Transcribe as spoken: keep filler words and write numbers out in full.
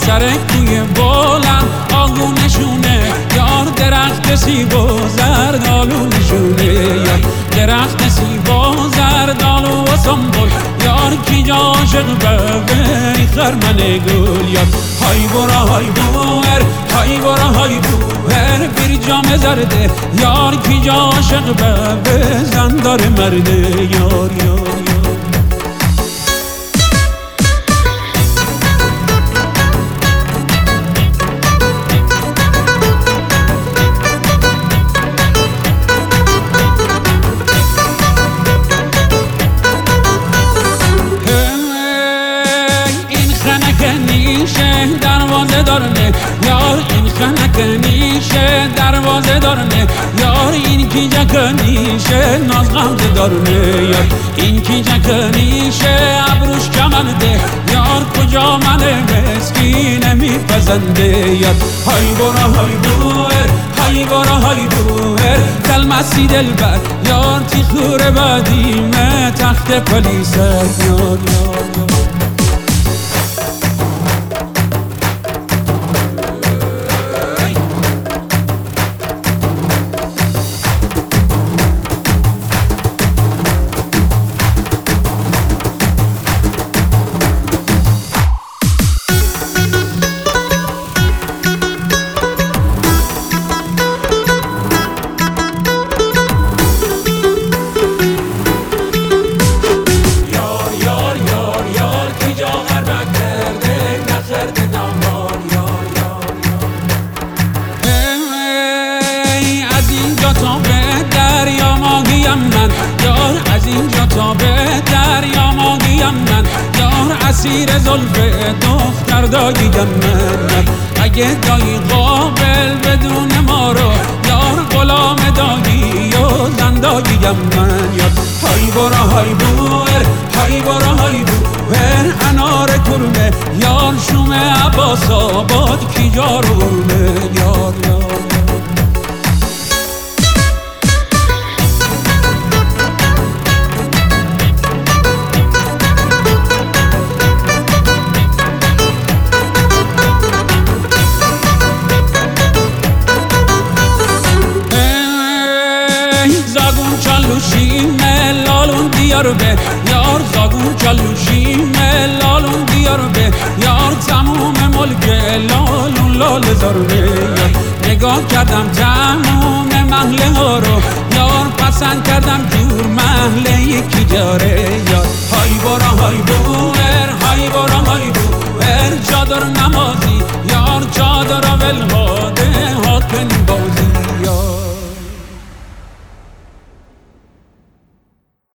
سر کوی بلند آگونشونه، یار درخت سیب و زردالو نشونه، یار درخت سیب و زردالو و سنبول، یار کی جا عاشق ببری خرمن گل، یار های برا های بوهر های برا های بوهر بیر جام زرده، یار کی جا عاشق ببر زندار مرده، یار یار یار دروازه دارنه یار این خنک نیشه، دروازه دارنه یار این کی جکنیشه، ناز غمزه دارنه یار این کی جکنیشه، ابروش کمنده یار کجا من مسکین میپزنده، یار های برا های بوهر های برا های بوهر دلمسی دلبر یار تی خوره بدیمه تخت پلیسه، یار یار یار تا به دریا ماهیم من، یار از اینجا تا به دریا ماهیم من، یار اسیر زلف دختر داییم من، اگه دایی قابل بدون ما رو، یار غلام دایی و زنداییم من، یار های برا های بوهر های برا های بوهر انار کرمه، یار شوم عباس آباد کی جار گرمه، یار یار زاگون چالوشیم لالون دیار به یار، زاگون چالوشیم لالون دیار به یار، تموم ملک لالون لال زاربه، یار نگاه کردم تموم محله ها رو، یار پسند کردم جور محله یکی جاره، یار های برا های بوهر های برا های بوهر چادر نمازی